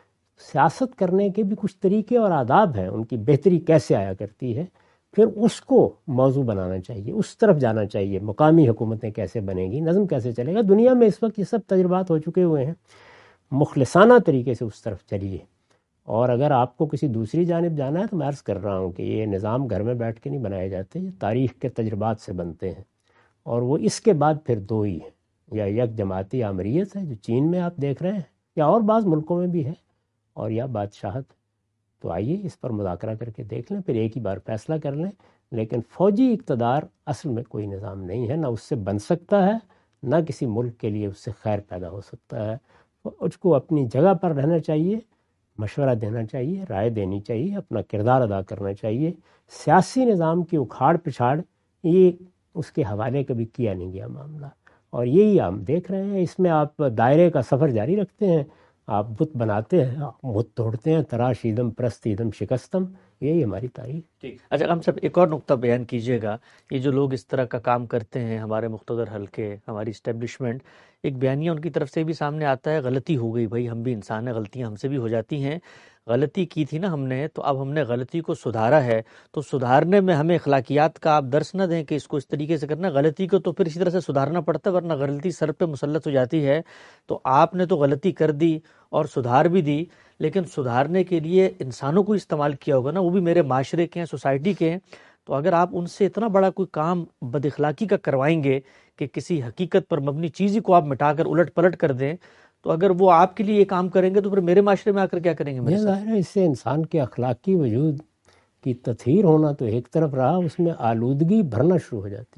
سیاست کرنے کے بھی کچھ طریقے اور آداب ہیں، ان کی بہتری کیسے آیا کرتی ہے، پھر اس کو موضوع بنانا چاہیے، اس طرف جانا چاہیے. مقامی حکومتیں کیسے بنیں گی، نظم کیسے چلے گا. دنیا میں اس وقت یہ سب تجربات ہو چکے ہوئے ہیں. مخلصانہ طریقے سے اس طرف چلیے. اور اگر آپ کو کسی دوسری جانب جانا ہے تو میں عرض کر رہا ہوں کہ یہ نظام گھر میں بیٹھ کے نہیں بنائے جاتے، یہ تاریخ کے تجربات سے بنتے ہیں. اور وہ اس کے بعد پھر دو ہی ہیں، یا یک جماعتی آمریت ہے جو چین میں آپ دیکھ رہے ہیں، یا اور بعض ملکوں میں بھی ہے، اور یا بادشاہت. تو آئیے اس پر مذاکرہ کر کے دیکھ لیں، پھر ایک ہی بار فیصلہ کر لیں. لیکن فوجی اقتدار اصل میں کوئی نظام نہیں ہے، نہ اس سے بن سکتا ہے، نہ کسی ملک کے لیے اس سے خیر پیدا ہو سکتا ہے. فوج کو اپنی جگہ پر رہنا چاہیے، مشورہ دینا چاہیے، رائے دینی چاہیے، اپنا کردار ادا کرنا چاہیے. سیاسی نظام کی اکھاڑ پچھاڑ یہ اس کے حوالے کبھی کیا نہیں گیا معاملہ، اور یہی ہم دیکھ رہے ہیں. اس میں آپ دائرے کا سفر جاری رکھتے ہیں، آپ بت بناتے ہیں، بت توڑتے ہیں. تراش ایدم پرست ایدم شکستم، یہی ہماری تاریخ. ٹھیک. اچھا ہم سب ایک اور نقطہ بیان کیجیے گا. یہ جو لوگ اس طرح کا کام کرتے ہیں، ہمارے مقتدر حلقے، ہماری اسٹیبلشمنٹ، ایک بیانیہ ان کی طرف سے بھی سامنے آتا ہے، غلطی ہو گئی بھائی، ہم بھی انسان ہیں، غلطیاں ہم سے بھی ہو جاتی ہیں. غلطی کی تھی نا ہم نے، تو اب ہم نے غلطی کو سدھارا ہے، تو سدھارنے میں ہمیں اخلاقیات کا آپ درس نہ دیں کہ اس کو اس طریقے سے کرنا. غلطی کو تو پھر اسی طرح سے سدھارنا پڑتا ہے، ورنہ غلطی سر پہ مسلط ہو جاتی ہے. تو آپ نے تو غلطی کر دی اور سدھار بھی دی، لیکن سدھارنے کے لیے انسانوں کو استعمال کیا ہوگا نا، وہ بھی میرے معاشرے کے ہیں، سوسائٹی کے ہیں. تو اگر آپ ان سے اتنا بڑا کوئی کام بد اخلاقی کا کروائیں گے کہ کسی حقیقت پر مبنی چیز ہی کو آپ مٹا کر الٹ پلٹ کر دیں، تو اگر وہ آپ کے لیے یہ کام کریں گے تو پھر میرے معاشرے میں آ کر کیا کریں گے میرے یہ ساتھ؟ ظاہر ہے اس سے انسان کے اخلاقی وجود کی تطہیر ہونا تو ایک طرف رہا، اس میں آلودگی بھرنا شروع ہو جاتی.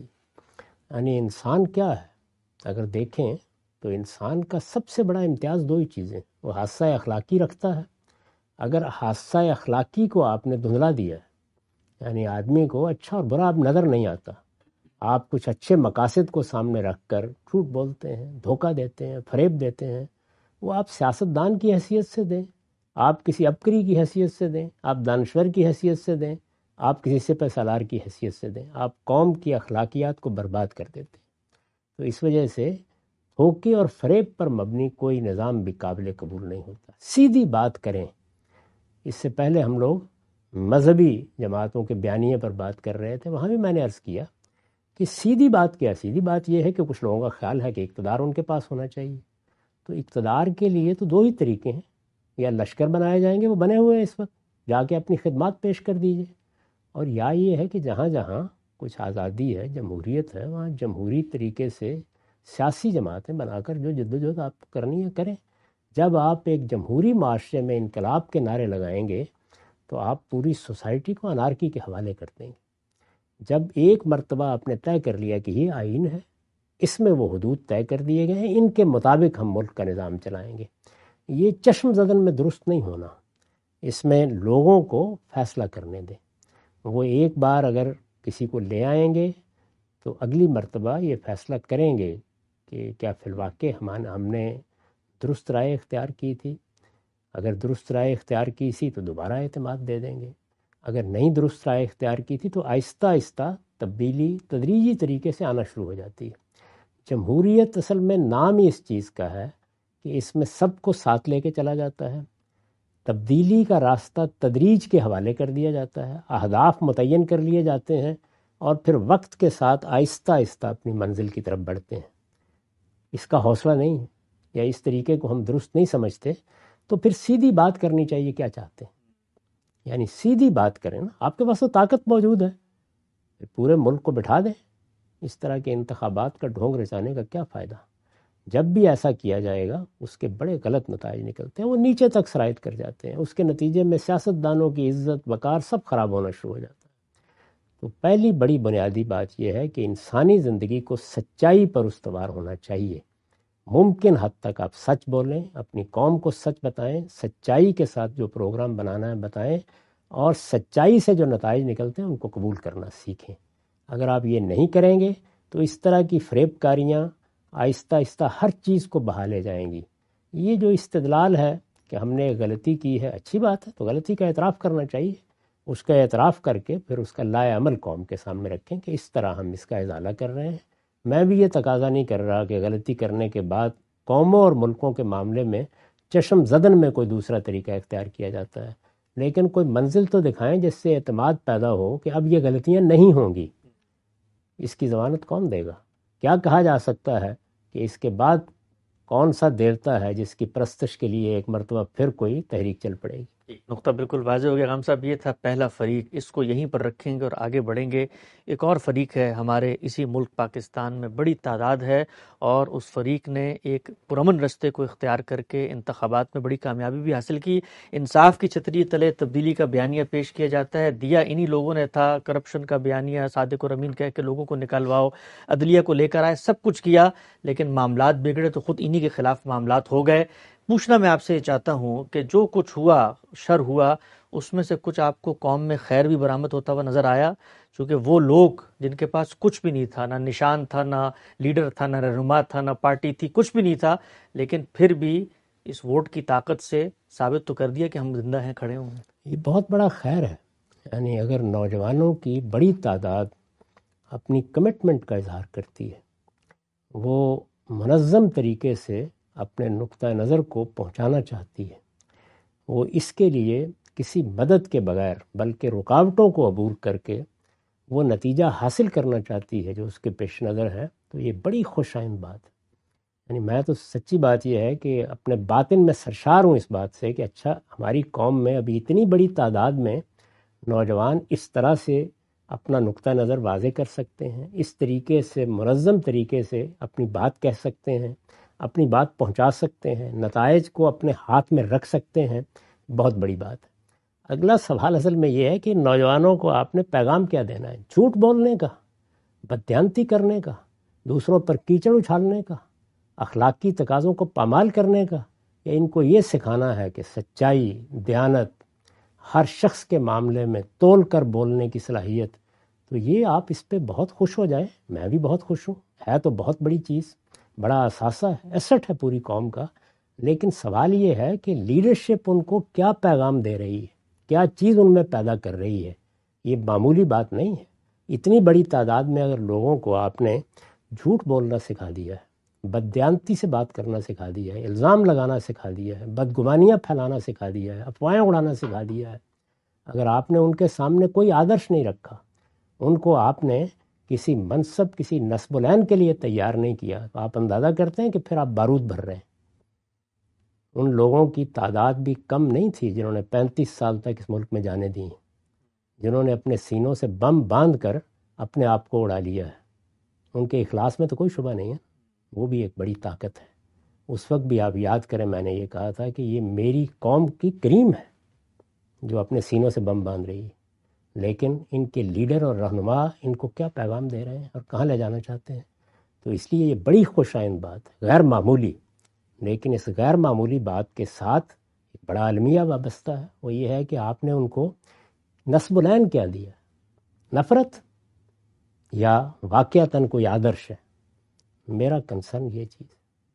یعنی انسان کیا ہے اگر دیکھیں تو انسان کا سب سے بڑا امتیاز دو ہی چیزیں، وہ حادثہ اخلاقی رکھتا ہے. اگر حادثہ اخلاقی کو آپ نے دھندلا دیا ہے، یعنی آدمی کو اچھا اور برا اب نظر نہیں آتا، آپ کچھ اچھے مقاصد کو سامنے رکھ کر جھوٹ بولتے ہیں، دھوکہ دیتے ہیں، فریب دیتے ہیں. وہ آپ سیاستدان کی حیثیت سے دیں، آپ کسی عبقری کی حیثیت سے دیں، آپ دانشور کی حیثیت سے دیں، آپ کسی سپہ سالار کی حیثیت سے دیں، آپ قوم کی اخلاقیات کو برباد کر دیتے ہیں. تو اس وجہ سے دھوکے اور فریب پر مبنی کوئی نظام بھی قابل قبول نہیں ہوتا. سیدھی بات کریں. اس سے پہلے ہم لوگ مذہبی جماعتوں کے بیانیے پر بات کر رہے تھے، وہاں بھی میں نے عرض کیا کہ سیدھی بات کیا، سیدھی بات یہ ہے کہ کچھ لوگوں کا خیال ہے کہ اقتدار ان کے پاس ہونا چاہیے. تو اقتدار کے لیے تو دو ہی طریقے ہیں، یا لشکر بنائے جائیں گے، وہ بنے ہوئے ہیں اس وقت، جا کے اپنی خدمات پیش کر دیجیے. اور یا یہ ہے کہ جہاں جہاں کچھ آزادی ہے، جمہوریت ہے، وہاں جمہوری طریقے سے سیاسی جماعتیں بنا کر جو جدوجہد آپ کرنی ہے کریں. جب آپ ایک جمہوری معاشرے میں انقلاب کے نعرے لگائیں گے تو آپ پوری سوسائٹی کو انارکی کے حوالے کر دیں گے. جب ایک مرتبہ آپ نے طے کر لیا کہ یہ آئین ہے، اس میں وہ حدود طے کر دیے گئے ہیں، ان کے مطابق ہم ملک کا نظام چلائیں گے، یہ چشم زدن میں درست نہیں ہونا. اس میں لوگوں کو فیصلہ کرنے دیں. وہ ایک بار اگر کسی کو لے آئیں گے تو اگلی مرتبہ یہ فیصلہ کریں گے کہ کیا فی الواقع ہم نے درست رائے اختیار کی تھی. اگر درست رائے اختیار کی تھی تو دوبارہ اعتماد دے دیں گے، اگر نہیں درست رائے اختیار کی تھی تو آہستہ آہستہ تبدیلی تدریجی طریقے سے آنا شروع ہو جاتی ہے. جمہوریت اصل میں نام ہی اس چیز کا ہے کہ اس میں سب کو ساتھ لے کے چلا جاتا ہے، تبدیلی کا راستہ تدریج کے حوالے کر دیا جاتا ہے، اہداف متعین کر لیے جاتے ہیں، اور پھر وقت کے ساتھ آہستہ آہستہ اپنی منزل کی طرف بڑھتے ہیں. اس کا حوصلہ نہیں ہے، یا اس طریقے کو ہم درست نہیں سمجھتے. تو پھر سیدھی بات کرنی چاہیے، کیا چاہتے ہیں، یعنی سیدھی بات کریں نا. آپ کے پاس تو طاقت موجود ہے، پھر پورے ملک کو بٹھا دیں. اس طرح کے انتخابات کا ڈھونگ رچانے کا کیا فائدہ؟ جب بھی ایسا کیا جائے گا اس کے بڑے غلط نتائج نکلتے ہیں، وہ نیچے تک سرایت کر جاتے ہیں. اس کے نتیجے میں سیاستدانوں کی عزت وقار سب خراب ہونا شروع ہو جاتا ہے. تو پہلی بڑی بنیادی بات یہ ہے کہ انسانی زندگی کو سچائی پر استوار ہونا چاہیے. ممکن حد تک آپ سچ بولیں، اپنی قوم کو سچ بتائیں، سچائی کے ساتھ جو پروگرام بنانا ہے بتائیں، اور سچائی سے جو نتائج نکلتے ہیں ان کو قبول کرنا سیکھیں. اگر آپ یہ نہیں کریں گے تو اس طرح کی فریب کاریاں آہستہ آہستہ ہر چیز کو بہا لے جائیں گی. یہ جو استدلال ہے کہ ہم نے غلطی کی ہے، اچھی بات ہے، تو غلطی کا اعتراف کرنا چاہیے، اس کا اعتراف کر کے پھر اس کا لائے عمل قوم کے سامنے رکھیں کہ اس طرح ہم اس کا ازالہ کر رہے ہیں۔ میں بھی یہ تقاضا نہیں کر رہا کہ غلطی کرنے کے بعد قوموں اور ملکوں کے معاملے میں چشم زدن میں کوئی دوسرا طریقہ اختیار کیا جاتا ہے، لیکن کوئی منزل تو دکھائیں جس سے اعتماد پیدا ہو کہ اب یہ غلطیاں نہیں ہوں گی۔ اس کی ضمانت کون دے گا؟ کیا کہا جا سکتا ہے کہ اس کے بعد کون سا دیوتا ہے جس کی پرستش کے لیے ایک مرتبہ پھر کوئی تحریک چل پڑے گی؟ نقطہ بالکل واضح ہو گیا غام صاحب، یہ تھا پہلا فریق، اس کو یہیں پر رکھیں گے اور آگے بڑھیں گے۔ ایک اور فریق ہے ہمارے اسی ملک پاکستان میں، بڑی تعداد ہے، اور اس فریق نے ایک پرامن رستے کو اختیار کر کے انتخابات میں بڑی کامیابی بھی حاصل کی۔ انصاف کی چھتری تلے تبدیلی کا بیانیہ پیش کیا جاتا ہے، دیا انہی لوگوں نے تھا، کرپشن کا بیانیہ صادق اور امین کہہ کے لوگوں کو نکلواؤ، عدلیہ کو لے کر آئے، سب کچھ کیا، لیکن معاملات بگڑے تو خود انہی کے خلاف معاملات ہو گئے۔ پوچھنا میں آپ سے چاہتا ہوں کہ جو کچھ ہوا، شر ہوا، اس میں سے کچھ آپ کو قوم میں خیر بھی برآمد ہوتا ہوا نظر آیا؟ چونکہ وہ لوگ جن کے پاس کچھ بھی نہیں تھا، نہ نشان تھا، نہ لیڈر تھا، نہ رہنما تھا، نہ پارٹی تھی، کچھ بھی نہیں تھا، لیکن پھر بھی اس ووٹ کی طاقت سے ثابت تو کر دیا کہ ہم زندہ ہیں، کھڑے ہوئے ہیں۔ یہ بہت بڑا خیر ہے، یعنی اگر نوجوانوں کی بڑی تعداد اپنی کمٹمنٹ کا اظہار کرتی ہے، وہ منظم طریقے سے اپنے نقطہ نظر کو پہنچانا چاہتی ہے، وہ اس کے لیے کسی مدد کے بغیر بلکہ رکاوٹوں کو عبور کر کے وہ نتیجہ حاصل کرنا چاہتی ہے جو اس کے پیش نظر ہے، تو یہ بڑی خوش آئند بات ہے۔ یعنی میں تو سچی بات یہ ہے کہ اپنے باطن میں سرشار ہوں اس بات سے کہ اچھا، ہماری قوم میں ابھی اتنی بڑی تعداد میں نوجوان اس طرح سے اپنا نقطہ نظر واضح کر سکتے ہیں، اس طریقے سے منظم طریقے سے اپنی بات کہہ سکتے ہیں، اپنی بات پہنچا سکتے ہیں، نتائج کو اپنے ہاتھ میں رکھ سکتے ہیں، بہت بڑی بات ہے۔ اگلا سوال اصل میں یہ ہے کہ نوجوانوں کو آپ نے پیغام کیا دینا ہے؟ جھوٹ بولنے کا، بددیانتی کرنے کا، دوسروں پر کیچڑ اچھالنے کا، اخلاقی تقاضوں کو پامال کرنے کا، یا ان کو یہ سکھانا ہے کہ سچائی، دیانت، ہر شخص کے معاملے میں تول کر بولنے کی صلاحیت؟ تو یہ آپ اس پہ بہت خوش ہو جائیں، میں بھی بہت خوش ہوں، ہے تو بہت بڑی چیز، بڑا اثاثہ ہے، ایسٹ ہے پوری قوم کا۔ لیکن سوال یہ ہے کہ لیڈرشپ ان کو کیا پیغام دے رہی ہے، کیا چیز ان میں پیدا کر رہی ہے؟ یہ معمولی بات نہیں ہے۔ اتنی بڑی تعداد میں اگر لوگوں کو آپ نے جھوٹ بولنا سکھا دیا ہے، بددیانتی سے بات کرنا سکھا دیا ہے، الزام لگانا سکھا دیا ہے، بدگمانیاں پھیلانا سکھا دیا ہے، افواہیں اڑانا سکھا دیا ہے، اگر آپ نے ان کے سامنے کوئی آدرش نہیں رکھا، ان کو آپ نے کسی منصب، کسی نصب العین کے لیے تیار نہیں کیا، تو آپ اندازہ کرتے ہیں کہ پھر آپ بارود بھر رہے ہیں۔ ان لوگوں کی تعداد بھی کم نہیں تھی جنہوں نے 35 سال تک اس ملک میں جانے دی، جنہوں نے اپنے سینوں سے بم باندھ کر اپنے آپ کو اڑا لیا ہے۔ ان کے اخلاص میں تو کوئی شبہ نہیں ہے، وہ بھی ایک بڑی طاقت ہے۔ اس وقت بھی آپ یاد کریں، میں نے یہ کہا تھا کہ یہ میری قوم کی کریم ہے جو اپنے سینوں سے بم باندھ رہی ہے، لیکن ان کے لیڈر اور رہنما ان کو کیا پیغام دے رہے ہیں اور کہاں لے جانا چاہتے ہیں؟ تو اس لیے یہ بڑی خوش آئند بات ہے، غیر معمولی، لیکن اس غیر معمولی بات کے ساتھ ایک بڑا المیہ وابستہ ہے، وہ یہ ہے کہ آپ نے ان کو نصب العین کیا دیا، نفرت یا واقعتاً کوئی آدرش ہے؟ میرا کنسرن یہ چیز۔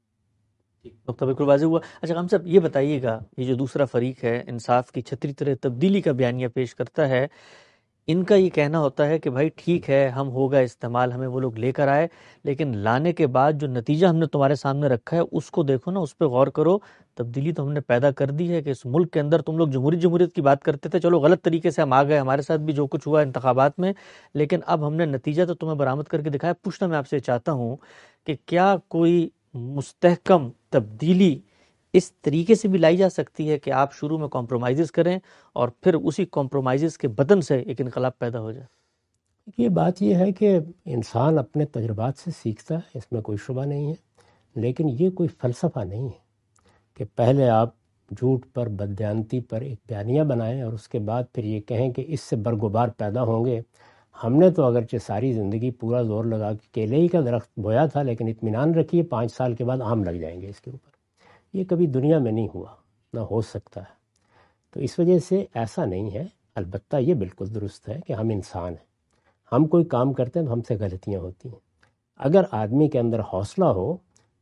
نقطہ بالکل واضح ہوا۔ اچھا غام صاحب، یہ بتائیے گا، یہ جو دوسرا فریق ہے، انصاف کی چھتری تلے تبدیلی کا بیانیہ پیش کرتا ہے، ان کا یہ کہنا ہوتا ہے کہ بھائی ٹھیک ہے، ہم ہوگا استعمال، ہمیں وہ لوگ لے کر آئے، لیکن لانے کے بعد جو نتیجہ ہم نے تمہارے سامنے رکھا ہے اس کو دیکھو نا، اس پہ غور کرو۔ تبدیلی تو ہم نے پیدا کر دی ہے کہ اس ملک کے اندر تم لوگ جمہوریت کی بات کرتے تھے، چلو غلط طریقے سے ہم آ گئے، ہمارے ساتھ بھی جو کچھ ہوا انتخابات میں، لیکن اب ہم نے نتیجہ تو تمہیں برآمد کر کے دکھایا۔ پوچھنا میں آپ سے چاہتا ہوں کہ کیا کوئی مستحکم تبدیلی اس طریقے سے بھی لائی جا سکتی ہے کہ آپ شروع میں کمپرومائزز کریں اور پھر اسی کمپرومائزز کے بدن سے ایک انقلاب پیدا ہو جائے؟ یہ بات یہ ہے کہ انسان اپنے تجربات سے سیکھتا ہے، اس میں کوئی شبہ نہیں ہے، لیکن یہ کوئی فلسفہ نہیں ہے کہ پہلے آپ جھوٹ پر، بددیانتی پر ایک بیانیہ بنائیں اور اس کے بعد پھر یہ کہیں کہ اس سے برگبار پیدا ہوں گے۔ ہم نے تو اگرچہ ساری زندگی پورا زور لگا کے کیلے ہی کا درخت بویا تھا، لیکن اطمینان رکھیے 5 سال کے بعد آم لگ جائیں گے اس کے اوپر۔ یہ کبھی دنیا میں نہیں ہوا، نہ ہو سکتا ہے۔ تو اس وجہ سے ایسا نہیں ہے۔ البتہ یہ بالکل درست ہے کہ ہم انسان ہیں، ہم کوئی کام کرتے ہیں تو ہم سے غلطیاں ہوتی ہیں۔ اگر آدمی کے اندر حوصلہ ہو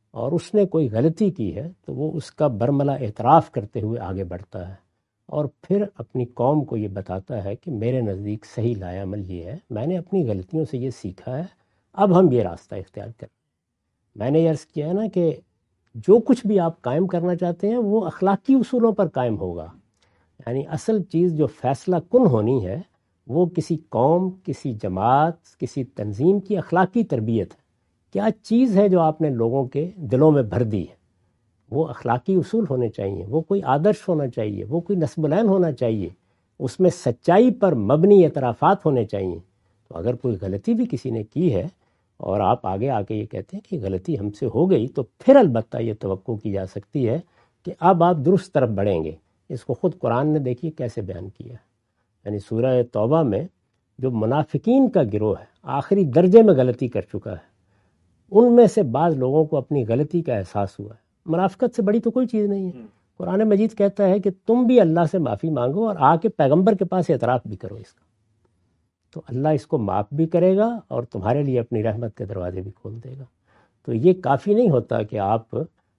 اور اس نے کوئی غلطی کی ہے تو وہ اس کا برملا اعتراف کرتے ہوئے آگے بڑھتا ہے اور پھر اپنی قوم کو یہ بتاتا ہے کہ میرے نزدیک صحیح لائے عمل یہ ہے، میں نے اپنی غلطیوں سے یہ سیکھا ہے، اب ہم یہ راستہ اختیار کریں۔ میں نے یہ عرض کیا ہے نا کہ جو کچھ بھی آپ قائم کرنا چاہتے ہیں وہ اخلاقی اصولوں پر قائم ہوگا، یعنی اصل چیز جو فیصلہ کن ہونی ہے وہ کسی قوم، کسی جماعت، کسی تنظیم کی اخلاقی تربیت ہے۔ کیا چیز ہے جو آپ نے لوگوں کے دلوں میں بھر دی ہے؟ وہ اخلاقی اصول ہونے چاہیے، وہ کوئی آدرش ہونا چاہیے، وہ کوئی نصب العین ہونا چاہیے، اس میں سچائی پر مبنی اعترافات ہونے چاہیے۔ تو اگر کوئی غلطی بھی کسی نے کی ہے اور آپ آگے آ کے یہ کہتے ہیں کہ غلطی ہم سے ہو گئی، تو پھر البتہ یہ توقع کی جا سکتی ہے کہ اب آپ درست طرف بڑھیں گے۔ اس کو خود قرآن نے دیکھیے کیسے بیان کیا ہے، یعنی سورہ توبہ میں جو منافقین کا گروہ ہے آخری درجے میں غلطی کر چکا ہے، ان میں سے بعض لوگوں کو اپنی غلطی کا احساس ہوا ہے۔ منافقت سے بڑی تو کوئی چیز نہیں ہے۔ قرآن مجید کہتا ہے کہ تم بھی اللہ سے معافی مانگو اور آ کے پیغمبر کے پاس اعتراف بھی کرو اس کا، تو اللہ اس کو معاف بھی کرے گا اور تمہارے لیے اپنی رحمت کے دروازے بھی کھول دے گا۔ تو یہ کافی نہیں ہوتا کہ آپ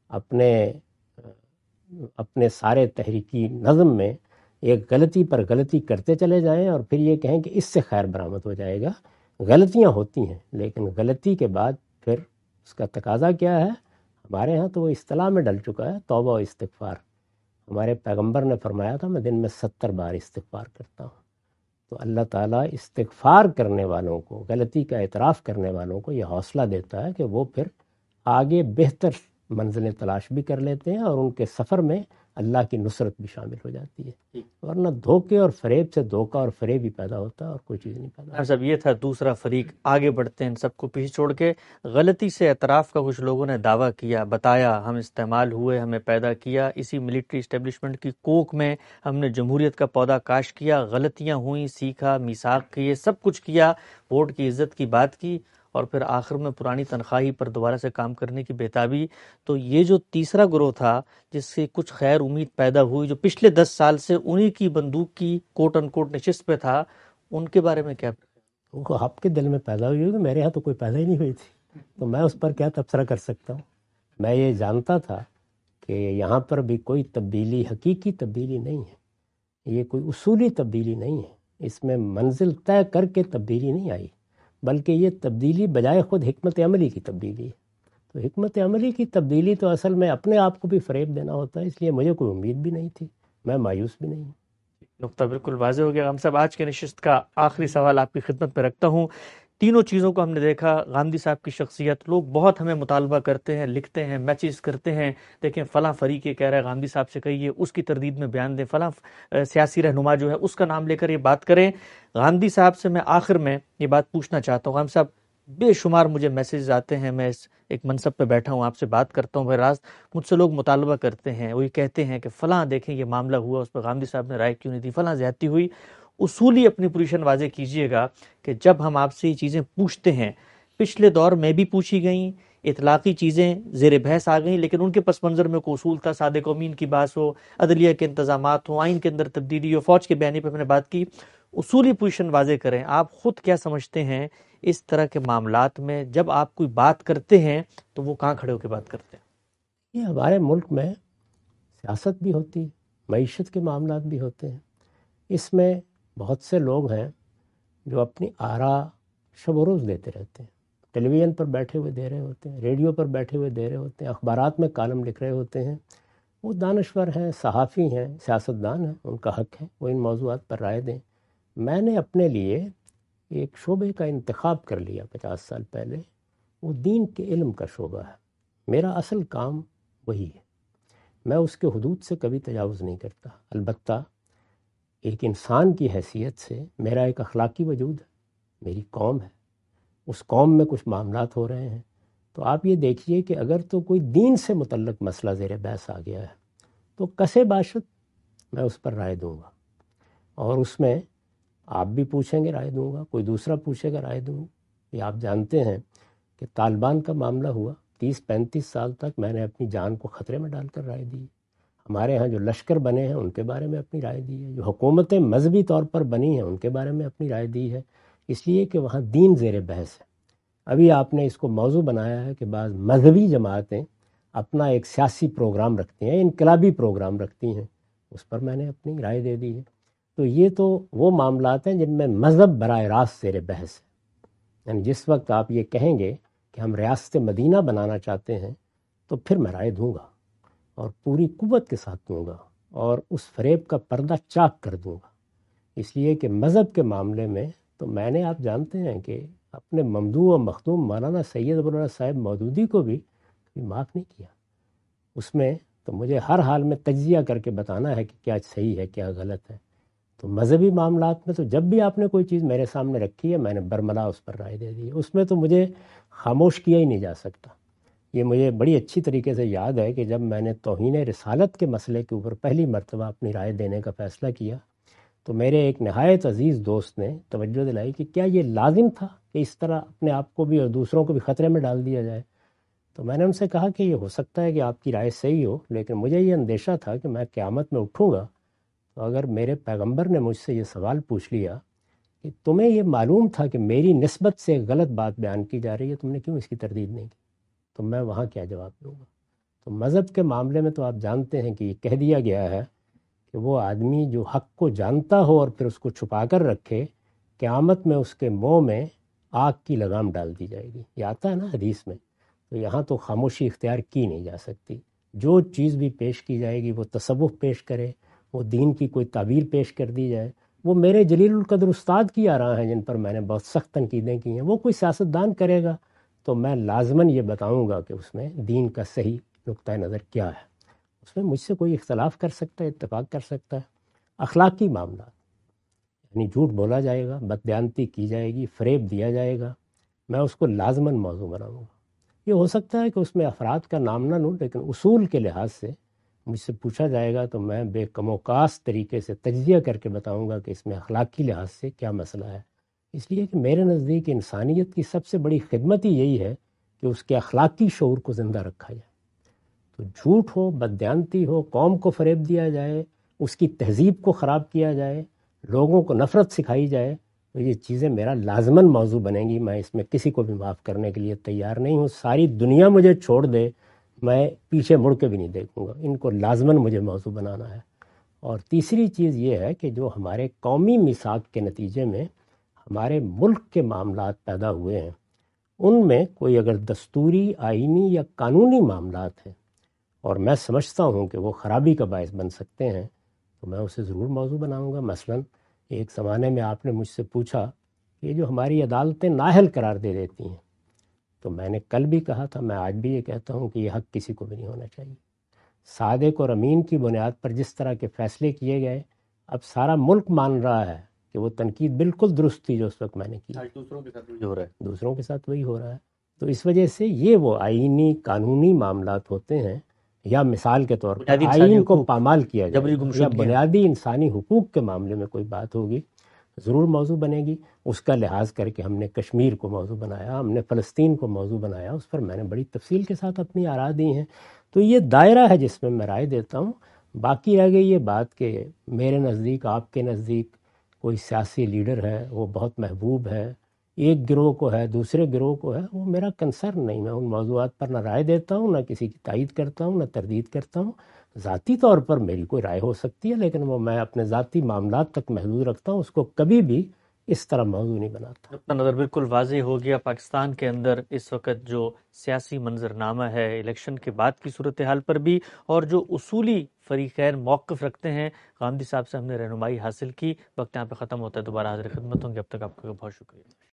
اپنے سارے تحریکی نظم میں ایک غلطی پر غلطی کرتے چلے جائیں اور پھر یہ کہیں کہ اس سے خیر برآمد ہو جائے گا۔ غلطیاں ہوتی ہیں، لیکن غلطی کے بعد پھر اس کا تقاضا کیا ہے؟ ہمارے ہاں تو وہ اصطلاح میں ڈل چکا ہے، توبہ و استغفار۔ ہمارے پیغمبر نے فرمایا تھا میں دن میں 70 بار استغفار کرتا ہوں۔ تو اللہ تعالیٰ استغفار کرنے والوں کو، غلطی کا اعتراف کرنے والوں کو یہ حوصلہ دیتا ہے کہ وہ پھر آگے بہتر منزلیں تلاش بھی کر لیتے ہیں اور ان کے سفر میں اللہ کی نصرت بھی شامل ہو جاتی ہے، ورنہ دھوکے اور فریب سے دھوکہ اور فریب ہی پیدا ہوتا ہے اور کوئی چیز نہیں پیدا ہوتی۔ صاحب یہ تھا دوسرا فریق، آگے بڑھتے ہیں ان سب کو پیچھے چھوڑ کے۔ غلطی سے اعتراف کا کچھ لوگوں نے دعویٰ کیا، بتایا ہم استعمال ہوئے، ہمیں پیدا کیا، اسی ملٹری اسٹیبلشمنٹ کی کوکھ میں ہم نے جمہوریت کا پودا کاشت کیا، غلطیاں ہوئیں، سیکھا، میثاق کیے، سب کچھ کیا، ووٹ کی عزت کی بات کی، اور پھر آخر میں پرانی تنخواہی پر دوبارہ سے کام کرنے کی بےتابی۔ تو یہ جو تیسرا گروہ تھا جس سے کچھ خیر امید پیدا ہوئی، جو پچھلے 10 سال سے انہی کی بندوق کی کوٹ ان کوٹ نشست پہ تھا، ان کے بارے میں کیا؟ وہ آپ کے دل میں پیدا ہوئی ہوگی، میرے ہاں تو کوئی پیدا ہی نہیں ہوئی تھی، تو میں اس پر کیا تبصرہ کر سکتا ہوں؟ میں یہ جانتا تھا کہ یہاں پر بھی کوئی تبدیلی، حقیقی تبدیلی نہیں ہے، یہ کوئی اصولی تبدیلی نہیں ہے، اس میں منزل طے کر کے تبدیلی نہیں آئی، بلکہ یہ تبدیلی بجائے خود حکمت عملی کی تبدیلی ہے۔ تو حکمت عملی کی تبدیلی تو اصل میں اپنے آپ کو بھی فریب دینا ہوتا ہے، اس لیے مجھے کوئی امید بھی نہیں تھی، میں مایوس بھی نہیں ہوں۔ نقطہ بالکل واضح ہو گیا۔ ہم سب آج کے نشست کا آخری سوال آپ کی خدمت میں رکھتا ہوں۔ تینوں چیزوں کو ہم نے دیکھا، گاندھی صاحب کی شخصیت، لوگ بہت ہمیں مطالبہ کرتے ہیں، لکھتے ہیں، میسیج کرتے ہیں، دیکھیں فلاں فریق یہ کہہ رہا ہے گاندھی صاحب سے کہیے، اس کی تردید میں بیان دیں، فلاں سیاسی رہنما جو ہے اس کا نام لے کر یہ بات کریں۔ گاندھی صاحب سے میں آخر میں یہ بات پوچھنا چاہتا ہوں، گاندھی صاحب بے شمار مجھے میسیج آتے ہیں، میں ایک منصب پہ بیٹھا ہوں، آپ سے بات کرتا ہوں، براست مجھ سے لوگ مطالبہ کرتے ہیں، وہ یہ کہتے ہیں کہ فلاں دیکھیں یہ معاملہ ہوا، اس پہ گاندھی صاحب نے رائے کیوں نہیں دی، فلاں زیادتی ہوئی۔ اصولی اپنی پوزیشن واضح کیجئے گا کہ جب ہم آپ سے یہ چیزیں پوچھتے ہیں، پچھلے دور میں بھی پوچھی گئیں، اطلاقی چیزیں زیر بحث آ گئیں، لیکن ان کے پس منظر میں کوئی اصول تھا، صادق امین کی بات ہو، عدلیہ کے انتظامات ہوں، آئین کے اندر تبدیلی ہو، فوج کے بیانی پہ ہم نے بات کی۔ اصولی پوزیشن واضح کریں، آپ خود کیا سمجھتے ہیں اس طرح کے معاملات میں؟ جب آپ کوئی بات کرتے ہیں تو وہ کہاں کھڑے ہو کے بات کرتے ہیں؟ یہ ہمارے ملک میں سیاست بھی ہوتی ہے، معیشت کے معاملات بھی ہوتے ہیں، اس میں بہت سے لوگ ہیں جو اپنی آراء شب و روز دیتے رہتے ہیں، ٹیلی ویژن پر بیٹھے ہوئے دے رہے ہوتے ہیں، ریڈیو پر بیٹھے ہوئے دے رہے ہوتے ہیں، اخبارات میں کالم لکھ رہے ہوتے ہیں، وہ دانشور ہیں، صحافی ہیں، سیاستدان ہیں، ان کا حق ہے وہ ان موضوعات پر رائے دیں۔ میں نے اپنے لیے ایک شعبے کا انتخاب کر لیا 50 سال پہلے، وہ دین کے علم کا شعبہ ہے، میرا اصل کام وہی ہے، میں اس کے حدود سے کبھی تجاوز نہیں کرتا۔ البتہ ایک انسان کی حیثیت سے میرا ایک اخلاقی وجود ہے، میری قوم ہے، اس قوم میں کچھ معاملات ہو رہے ہیں، تو آپ یہ دیکھیے کہ اگر تو کوئی دین سے متعلق مسئلہ زیر بحث آ گیا ہے تو کسے باشد میں اس پر رائے دوں گا، اور اس میں آپ بھی پوچھیں گے رائے دوں گا، کوئی دوسرا پوچھے گا رائے دوں گا۔ یہ آپ جانتے ہیں کہ طالبان کا معاملہ ہوا، 30-35 سال تک میں نے اپنی جان کو خطرے میں ڈال کر رائے دی۔ ہمارے ہاں جو لشکر بنے ہیں ان کے بارے میں اپنی رائے دی ہے، جو حکومتیں مذہبی طور پر بنی ہیں ان کے بارے میں اپنی رائے دی ہے، اس لیے کہ وہاں دین زیر بحث ہے۔ ابھی آپ نے اس کو موضوع بنایا ہے کہ بعض مذہبی جماعتیں اپنا ایک سیاسی پروگرام رکھتی ہیں، انقلابی پروگرام رکھتی ہیں، اس پر میں نے اپنی رائے دے دی ہے۔ تو یہ تو وہ معاملات ہیں جن میں مذہب براہ راست زیر بحث ہے۔ یعنی جس وقت آپ یہ کہیں گے کہ ہم ریاست مدینہ بنانا چاہتے ہیں تو پھر میں رائے دوں گا، اور پوری قوت کے ساتھ دوں گا، اور اس فریب کا پردہ چاک کر دوں گا۔ اس لیے کہ مذہب کے معاملے میں تو میں نے، آپ جانتے ہیں کہ اپنے ممدوح و مخدوم مولانا سید ابوالعلا صاحب مودودی کو بھی معاف نہیں کیا۔ اس میں تو مجھے ہر حال میں تجزیہ کر کے بتانا ہے کہ کیا صحیح ہے کیا غلط ہے۔ تو مذہبی معاملات میں تو جب بھی آپ نے کوئی چیز میرے سامنے رکھی ہے میں نے برملا اس پر رائے دے دی ہے، اس میں تو مجھے خاموش کیا ہی نہیں جا سکتا۔ یہ مجھے بڑی اچھی طریقے سے یاد ہے کہ جب میں نے توہین رسالت کے مسئلے کے اوپر پہلی مرتبہ اپنی رائے دینے کا فیصلہ کیا تو میرے ایک نہایت عزیز دوست نے توجہ دلائی کہ کیا یہ لازم تھا کہ اس طرح اپنے آپ کو بھی اور دوسروں کو بھی خطرے میں ڈال دیا جائے؟ تو میں نے ان سے کہا کہ یہ ہو سکتا ہے کہ آپ کی رائے صحیح ہو، لیکن مجھے یہ اندیشہ تھا کہ میں قیامت میں اٹھوں گا تو اگر میرے پیغمبر نے مجھ سے یہ سوال پوچھ لیا کہ تمہیں یہ معلوم تھا کہ میری نسبت سے غلط بات بیان کی جا رہی ہے، تم نے کیوں اس کی تردید نہیں کی، تو میں وہاں کیا جواب دوں گا؟ تو مذہب کے معاملے میں تو آپ جانتے ہیں کہ یہ کہہ دیا گیا ہے کہ وہ آدمی جو حق کو جانتا ہو اور پھر اس کو چھپا کر رکھے، قیامت میں اس کے منہ میں آگ کی لگام ڈال دی جائے گی، یہ آتا ہے نا حدیث میں۔ تو یہاں تو خاموشی اختیار کی نہیں جا سکتی، جو چیز بھی پیش کی جائے گی وہ تصوف پیش کرے، وہ دین کی کوئی تعبیر پیش کر دی جائے۔ وہ میرے جلیل القدر استاد کی آراء ہیں جن پر میں نے بہت سخت تنقیدیں کی ہیں، وہ کوئی سیاستدان کرے گا تو میں لازماً یہ بتاؤں گا کہ اس میں دین کا صحیح نقطہ نظر کیا ہے۔ اس میں مجھ سے کوئی اختلاف کر سکتا ہے، اتفاق کر سکتا ہے۔ اخلاقی معاملات، یعنی جھوٹ بولا جائے گا، بددیانتی کی جائے گی، فریب دیا جائے گا، میں اس کو لازماً موضوع بناؤں گا۔ یہ ہو سکتا ہے کہ اس میں افراد کا نام نہ لوں، لیکن اصول کے لحاظ سے مجھ سے پوچھا جائے گا تو میں بے کم و کاس طریقے سے تجزیہ کر کے بتاؤں گا کہ اس میں اخلاقی لحاظ سے کیا مسئلہ ہے۔ اس لیے کہ میرے نزدیک انسانیت کی سب سے بڑی خدمت ہی یہی ہے کہ اس کے اخلاقی شعور کو زندہ رکھا جائے۔ تو جھوٹ ہو، بددیانتی ہو، قوم کو فریب دیا جائے، اس کی تہذیب کو خراب کیا جائے، لوگوں کو نفرت سکھائی جائے، تو یہ چیزیں میرا لازماً موضوع بنیں گی۔ میں اس میں کسی کو بھی معاف کرنے کے لیے تیار نہیں ہوں، ساری دنیا مجھے چھوڑ دے میں پیچھے مڑ کے بھی نہیں دیکھوں گا، ان کو لازماً مجھے موضوع بنانا ہے۔ اور تیسری چیز یہ ہے کہ جو ہمارے قومی میثاق کے نتیجے میں ہمارے ملک کے معاملات پیدا ہوئے ہیں، ان میں کوئی اگر دستوری، آئینی یا قانونی معاملات ہیں اور میں سمجھتا ہوں کہ وہ خرابی کا باعث بن سکتے ہیں تو میں اسے ضرور موضوع بناؤں گا۔ مثلاً ایک زمانے میں آپ نے مجھ سے پوچھا کہ یہ جو ہماری عدالتیں نااہل قرار دے دیتی ہیں، تو میں نے کل بھی کہا تھا، میں آج بھی یہ کہتا ہوں کہ یہ حق کسی کو بھی نہیں ہونا چاہیے۔ صادق اور امین کی بنیاد پر جس طرح کے فیصلے کیے گئے، اب سارا ملک مان رہا ہے کہ وہ تنقید بالکل درست تھی جو اس وقت میں نے کی۔ آج دوسروں کے ساتھ وہی ہو رہا ہے، دوسروں کے ساتھ وہی ہو رہا ہے۔ تو اس وجہ سے یہ وہ آئینی قانونی معاملات ہوتے ہیں، یا مثال کے طور پر آئین کو پامال کیا جائے یا بنیادی انسانی حقوق کے معاملے میں کوئی بات ہوگی، ضرور موضوع بنے گی۔ اس کا لحاظ کر کے ہم نے کشمیر کو موضوع بنایا، ہم نے فلسطین کو موضوع بنایا، اس پر میں نے بڑی تفصیل کے ساتھ اپنی آراء دی ہیں۔ تو یہ دائرہ ہے جس میں میں رائے دیتا ہوں۔ باقی رہ گئی یہ بات کہ میرے نزدیک، آپ کے نزدیک کوئی سیاسی لیڈر ہے وہ بہت محبوب ہے، ایک گروہ کو ہے، دوسرے گروہ کو ہے، وہ میرا کنسرن نہیں۔ میں ان موضوعات پر نہ رائے دیتا ہوں، نہ کسی کی تائید کرتا ہوں، نہ تردید کرتا ہوں۔ ذاتی طور پر میری کوئی رائے ہو سکتی ہے، لیکن وہ میں اپنے ذاتی معاملات تک محدود رکھتا ہوں، اس کو کبھی بھی اس طرح موضوع نہیں بناتا۔ نقطہ نظر بالکل واضح ہو گیا۔ پاکستان کے اندر اس وقت جو سیاسی منظرنامہ ہے الیکشن کے بعد کی صورتحال پر بھی، اور جو اصولی فریقین موقف رکھتے ہیں، غامدی صاحب سے ہم نے رہنمائی حاصل کی۔ وقت یہاں پہ ختم ہوتا ہے، دوبارہ حاضر خدمت ہوں گے، اب تک آپ کا بہت شکریہ۔